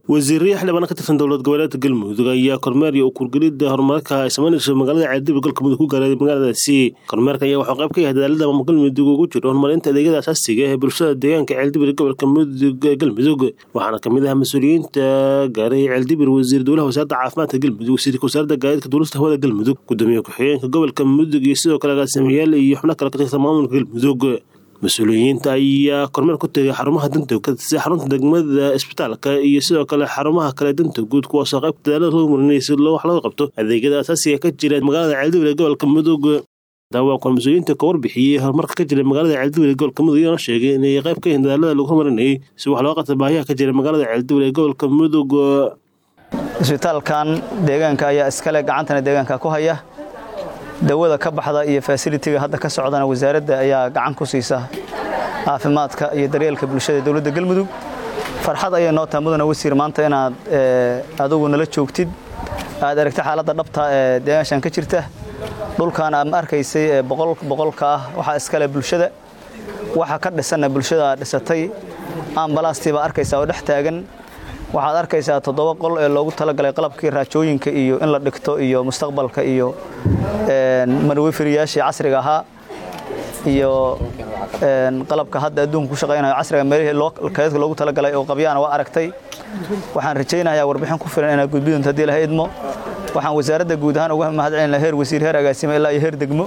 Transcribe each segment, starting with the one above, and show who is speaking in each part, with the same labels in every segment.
Speaker 1: wasiirriye xildhibaan ka tirsan dowlad goboleedka Galmudug ayaa kormeer iyo kurgelida horumarka ay sameynayso magaalada Ceeldibi gobolka Mudug ku gaaray magaaladaasi. Kormeerka ayaa waxa qayb ka yahay dadaalada maamulka Galmudug ugu jiro horumarinta adeegyada aasaasiga ah ee bulshada deegaanka Ceeldibi gobolka Galmudug. Waxaana kamid ah mas'uuliyiinta gaaray Ceeldibi wasiir dowladda wasaaradda caafimaadka Galmudug, wasiirka wasaaradda gaadiidka duulista hawada Galmudug, gudoomiye ku-xigeenka gobolka Mudug iyo sidoo kale agaasimayaal iyo xubno kale ka tirsan maamulka Galmudug. Mas'uuliyiinta ayaa kormeer ku tagay xarumaha danta sida xarunta degmada isbitaalka iyo sidoo kale xarumaha kale danta guud kuwaas oo qayb dadaalada loo marinayay si wax looga qabto adeegyada aasaasiga ka jira magaalada Ceeldibi gobolka Mudug. Daawa ku mas'uuliyiinta ka warbixiyay horumarka ka jira magaalada Ceeldibi gobolka Mudug iyo sheegay in ay qayb ka yihiin dadaalada lagu marinayay si wax looga qabto baahiyaha ka jira magaalada Ceeldibi gobolka Mudug.
Speaker 2: Isbitaalkan deegaanka ayaa iskale gacantana deegaanka ku haya dawada ka baxda iyo facility-ga hadda ka socdana wasaaradda ayaa gacan ku siisa caafimaadka iyo daryeelka bulshada dawladda Galmudug. Farxad ayay noo tahay mudana wasiir maanta inaad adigu nala joogtid aad aragtay xaaladda dhabta ee deegaankan ka jirta. Dhulkan aad arkaysay boqolka ah waxa iskale bulshada, waxa ka dhisana bulshada dhisatay. Ambalaastii arkaysaa oo dhex taagan, waxaad arkaysaa 7 qol ee loogu talagalay qalabkii raajooyinka iyo in la dhigto iyo mustaqbalka iyo marwifiriyaashii casriga ahaa iyo qalabka hadda adduunka ku shaqeynayo casriga meelaha loogu talagalay oo qabyana waa aragtay. Waxaan rajaynayaa warbixin ku filan inaad gudbidonto hadii la heedmo. Waxaan wasaaradda guud ahaan uga mahadcelinayaa heer wasiir, heer agaasime ilaa iyo heer degmo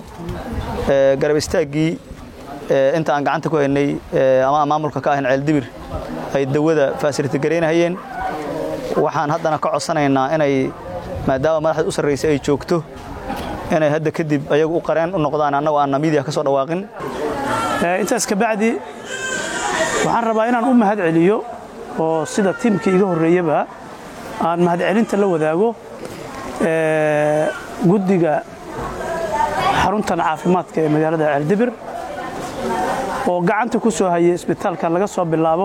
Speaker 2: garab istaagii inta aan gacanta ku haynay ama maamulka ka ahayn Ceeldibi ay dawada facility gareynayeen. Waxaan haddana ka codsanaynaa inay maadaama madaxda u sareysay ay joogto inay hadda kadib ayagu u qareen u noqdaan annagu aan media ka soo dhawaaqin.
Speaker 3: Intaas ka bacdi waxaan rabaa inaan u mahadceliyo oo sida tiimkii iga horeeyaba aan mahadcelinta la wadaago guddiga xarunta caafimaadka ee magaalada Ceeldibi oo gacanta ku soo hayay isbitaalka laga soo bilaabo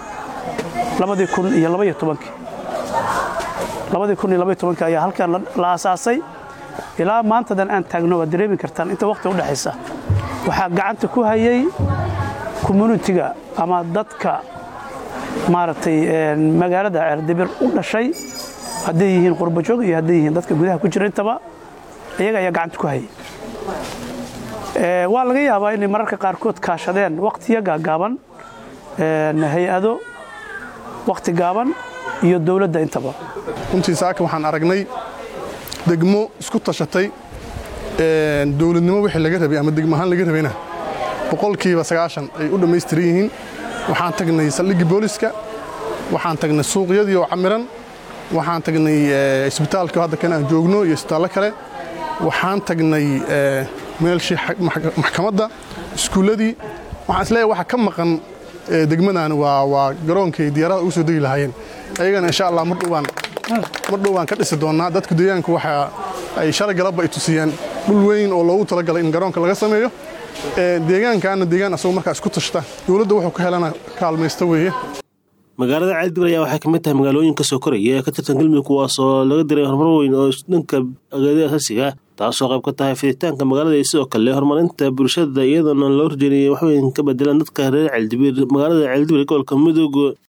Speaker 3: 2012 ayaa halkan la aasaasay ilaa maantadan aan taagno waa dareemi kartaan inta waqti u dhaxaysa waxa gacanta ku hayay community-ga ama dadka maartay magaalada Ceeldibi u dhashay haday yihiin qurbo joog iyo haday yihiin dadka gudaha ku jira intaba iyaga ayaa gacanta ku hayay. Waa laga yaabaa in mararka qaarkood kaashadeen waqtiga gaaban hay'ado waqti gaaban iyo dawladda intaba.
Speaker 4: Runtii saaka waxaan aragnay degmo isku tashatay dawladnimo wixii laga rabay ama degmo ahaan laga rabayna 90% ay u dhameystiran yihiin. Waxaan tagnay saldhigii booliska, waxaan tagnay suuqyadii oo camiran, waxaan tagnay isbitaalka hadda kan aan joogno iyo isbitaallo kale, waxaan tagnay meelshii maxkamadda, iskuuladii. Waxaan isleeyahay waxa ka maqan degmadan waa garoonkii diyaarada ugu soo degi lahaayeen. Ayagana insha Allah mar dhowaan ka dhisi doonaa. Dadka deegaanka waxa ay shalay galaba ay tusiyeen dhul weyn oo loogu talagalay in garoonka laga sameeyo. Deegaankaana deegaan asoo markaa isku tashta dawladda wuxuu ka helana kaalmaysta weeye.
Speaker 1: Magaalada Ceeldibi ayaa waxay kamid tahay magaalooyinka soo koraya ee ka tirsan Galmudug kuwaas oo laga diray horumar weyn oo dhanka adeegyada aasaasiga taasoo qayb ka tahay fiditaanka magaalada iyo sidoo kale horumarinta bulshada iyadoo loo horjeediyay wax weyn ka bedelan dadka reer Ceeldibi magaalada Ceeldibi gobolka Mudug.